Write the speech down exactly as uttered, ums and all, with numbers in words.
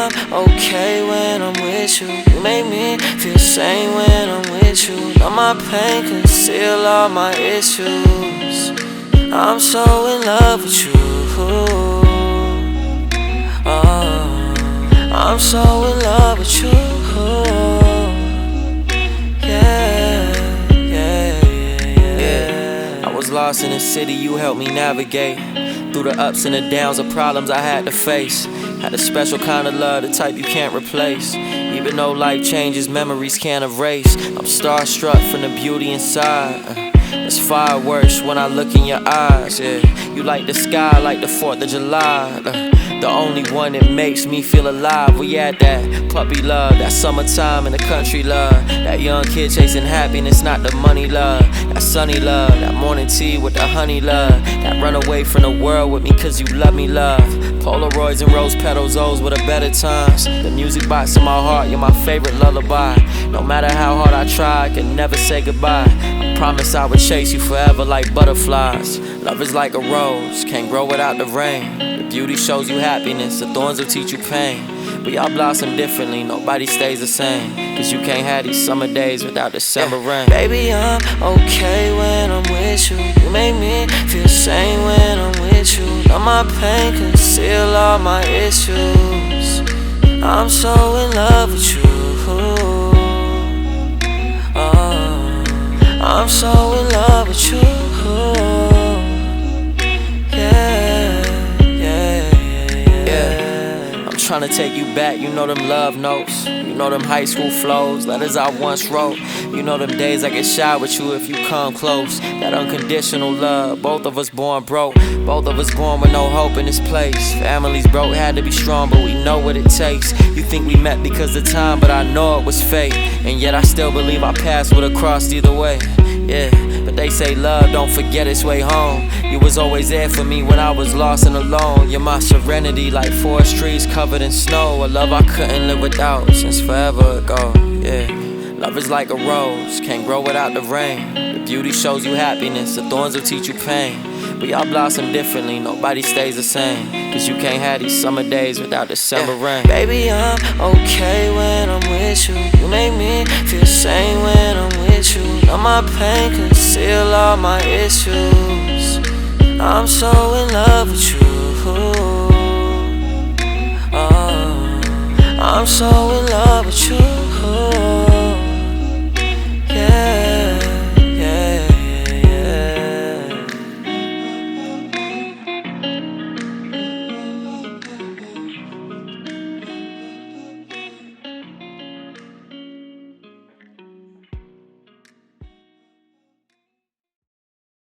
I'm okay when I'm with you. You make me feel sane when I'm with you. Know my pain conceal all my issues. I'm so in love with you. Oh, I'm so in love with you. Yeah, yeah, yeah, yeah. I was lost in the city, you helped me navigate through the ups and the downs of problems I had to face. Had a special kind of love, the type you can't replace. Even though life changes, memories can't erase. I'm starstruck from the beauty inside. uh, It's far worse when I look in your eyes, yeah. You like the sky, like the fourth of July. uh, The only one that makes me feel alive. We had that puppy love, that summertime in the country love. That young kid chasing happiness, not the money love. That sunny love, that morning tea with the honey love. That run away from the world with me cause you love me love. Polaroids and rose petals, those were the better times. The music box in my heart, you're my favorite lullaby. No matter how hard I try, I can never say goodbye. I promise I would chase you forever like butterflies. Love is like a rose, can't grow without the rain. The beauty shows you happiness, the thorns will teach you pain. We all blossom differently, nobody stays the same. Cause you can't have these summer days without December rain. Baby, I'm okay when I'm with you. You make me feel sane when I'm with you. Know my pain conceal all my issues. I'm so in love with you. Oh, I'm so in love with you. Tryna take you back, you know them love notes. You know them high school flows, letters I once wrote. You know them days I get shy with you if you come close. That unconditional love, both of us born broke. Both of us born with no hope in this place. Families broke, had to be strong, but we know what it takes. You think we met because of time, but I know it was fate. And yet I still believe our paths would have crossed either way. Yeah, but they say love don't forget its way home. You was always there for me when I was lost and alone. You're my serenity, like forest trees covered in snow. A love I couldn't live without since forever ago, yeah. Love is like a rose, can't grow without the rain. The beauty shows you happiness, the thorns will teach you pain. We all blossom differently, nobody stays the same. Cause you can't have these summer days without December yeah. rain. Baby, I'm okay when I'm with you. You make me feel sane when I'm with you. Know my pain conceal all my issues. I'm so in love with you. Oh, I'm so in love with you.